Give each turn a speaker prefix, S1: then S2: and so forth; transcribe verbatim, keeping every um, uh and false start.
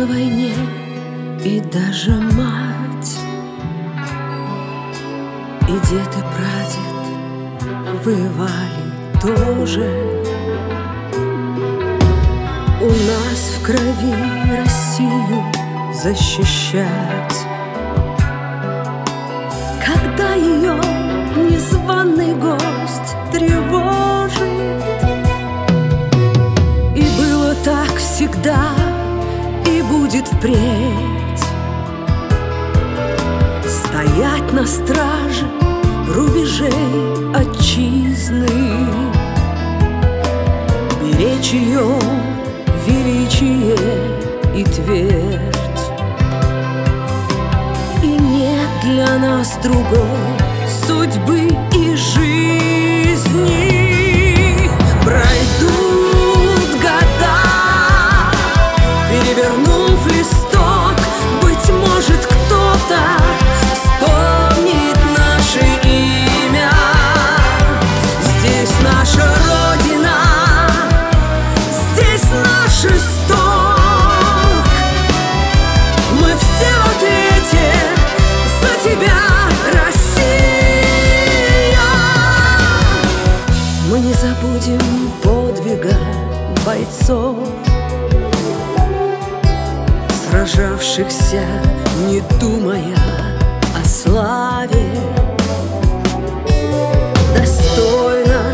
S1: на войне, и даже мать, и дед, и прадед воевали тоже. У нас в крови Россию защищать. Когда ее незваный гость тревожит, и было так всегда, и будет впредь, стоять на страже рубежей отчизны, беречь ее величие и твердь. И нет для нас другой судьбы и жизни. Пройдут года, перевернув листок, быть может, кто-то вспомнит наше имя. Здесь наша Родина, здесь наш исток. Мы все в ответе за тебя, Россия. Мы не забудем подвига бойцов, сражавшихся, не думая о славе, достойно